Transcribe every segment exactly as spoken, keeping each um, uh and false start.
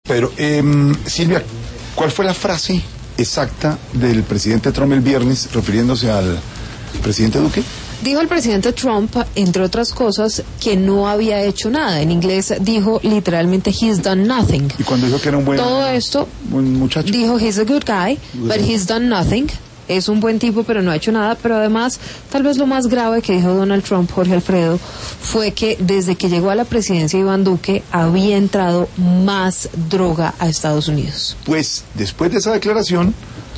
Pero, eh, Silvia, ¿cuál fue la frase exacta del presidente Trump el viernes refiriéndose al presidente Duque? Dijo el presidente Trump, entre otras cosas, que no había hecho nada. En inglés dijo literalmente, he's done nothing. Y cuando dijo que era un buen, Todo esto, buen muchacho, dijo, he's a good guy, but he's done nothing. Es un buen tipo, pero no ha hecho nada. Pero además, tal vez lo más grave que dijo Donald Trump, Jorge Alfredo, fue que desde que llegó a la presidencia Iván Duque, había entrado más droga a Estados Unidos. Pues, después de esa declaración,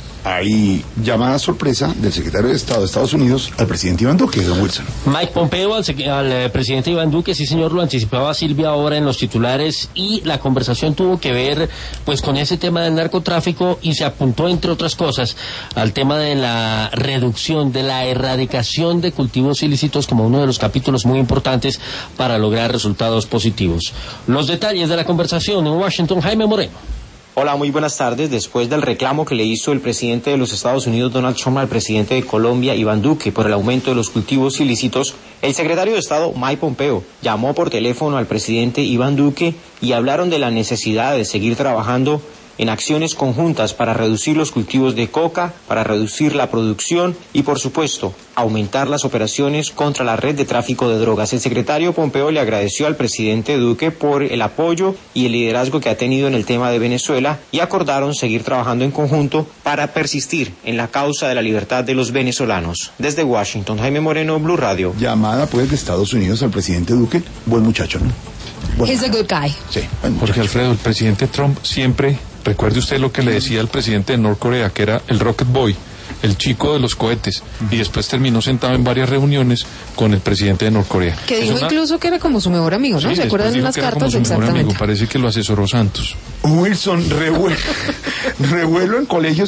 hay llamada sorpresa del secretario de Estado de Estados Unidos al presidente Iván Duque, don Wilson. Mike Pompeo al, al eh, presidente Iván Duque, sí señor, lo anticipaba Silvia ahora en los titulares, y la conversación tuvo que ver pues con ese tema del narcotráfico, y se apuntó entre otras cosas al tema de la reducción, de la erradicación de cultivos ilícitos como uno de los capítulos muy importantes para lograr resultados positivos. Los detalles de la conversación en Washington, Jaime Moreno. Hola, muy buenas tardes. Después del reclamo que le hizo el presidente de los Estados Unidos, Donald Trump, al presidente de Colombia, Iván Duque, por el aumento de los cultivos ilícitos, el secretario de Estado, Mike Pompeo, llamó por teléfono al presidente Iván Duque y hablaron de la necesidad de seguir trabajando en acciones conjuntas para reducir los cultivos de coca, para reducir la producción y, por supuesto, aumentar las operaciones contra la red de tráfico de drogas. El secretario Pompeo le agradeció al presidente Duque por el apoyo y el liderazgo que ha tenido en el tema de Venezuela, y acordaron seguir trabajando en conjunto para persistir en la causa de la libertad de los venezolanos. Desde Washington, Jaime Moreno, Blue Radio. Llamada pues de Estados Unidos al presidente Duque, buen muchacho, ¿no? Buen He's a good guy. Sí, buen muchacho. Jorge Alfredo, el presidente Trump siempre, recuerde usted lo que le decía al presidente de Norcorea, que era el Rocket Boy, el chico de los cohetes, y después terminó sentado en varias reuniones con el presidente de Norcorea. Que dijo una... incluso que era como su mejor amigo, ¿no? Sí, ¿Se acuerdan de unas cartas? Exactamente. Amigo. Parece que lo asesoró Santos. Wilson, revuelo, revuelo en colegios